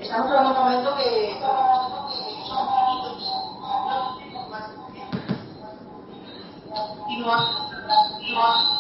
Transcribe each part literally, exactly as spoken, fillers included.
estamos hablando un momento que y no ha, no ha.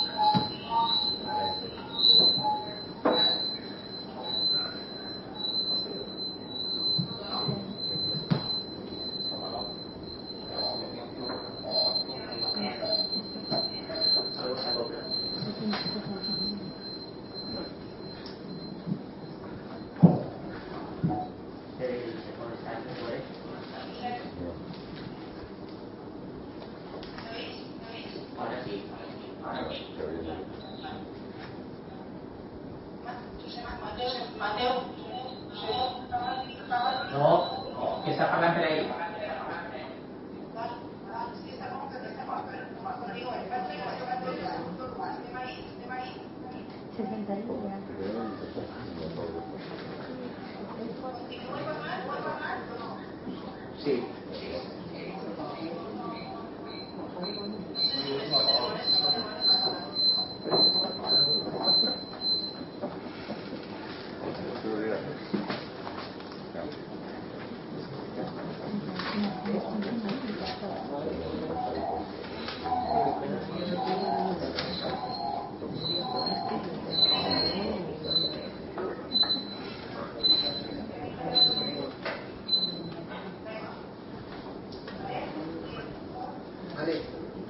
No, que está parlant per ahí. sesenta y uno. Sí. Vale.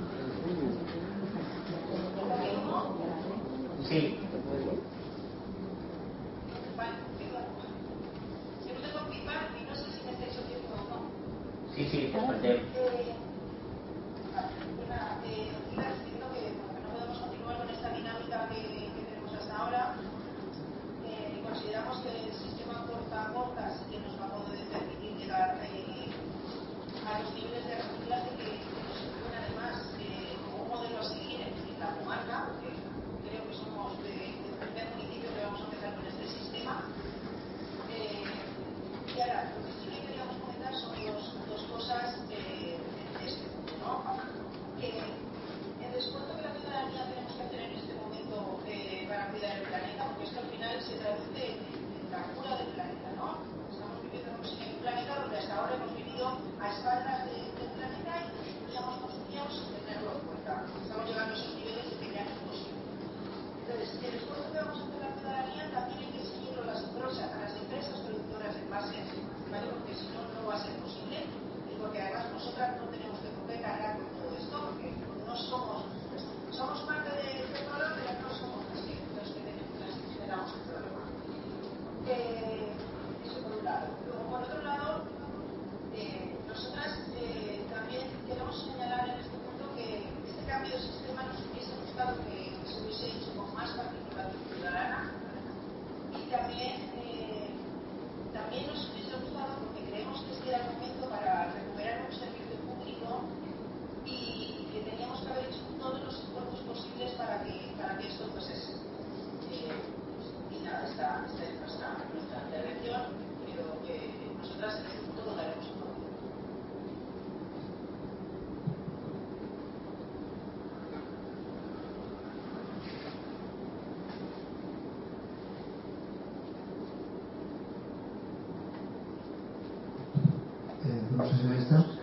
Sí. Sí, sí, escoltem. Consideramos que el sistema corta a corta sí que nos va a poder permitir llegar eh, a los niveles de reciclaje que, que nos supone además eh, como un modelo a seguir en, en la comarca, porque creo que somos de, del primer municipio que vamos a empezar con este sistema. Eh, y ahora, lo que sí que queríamos comentar son dos, dos cosas eh, en este punto, ¿no? Que el esfuerzo que la ciudadanía tenemos que hacer en este momento eh, para cuidar el planeta, porque esto al final se traduce en, en la cura del planeta, ¿no? Estamos viviendo en un planeta donde hasta ahora hemos vivido a espaldas de, del planeta y destruíamos construíamos sin tenerlo en cuenta. Estamos llegando a esos niveles de que ya no es posible. Entonces, el esfuerzo que vamos a hacer la ciudadanía también hay que seguirlo a las empresas, a las empresas productoras de envases, ¿vale? Porque si no, no va a ser posible. Y porque además nosotras no tenemos que por qué cargar con todo esto, porque no somos, somos parte del petróleo, pero no somos los que, los que tenemos, las que generamos el problema. Eh, eso por un lado. Luego, por otro lado, eh, nosotras eh, también queremos señalar en este punto que este cambio de sistema nos hubiese gustado que, que se hubiese hecho con más participación ciudadana y también, eh, también nos hubiese gustado porque creemos que este era el momento para recuperar un servicio público y que teníamos que haber hecho todos los esfuerzos posibles para que, para que esto fuese así. Eh, y nada, esta, esta es nuestra, nuestra intervención, pero eh, nosotras en este punto votaremos a favor. Eh, ¿Grupo socialista?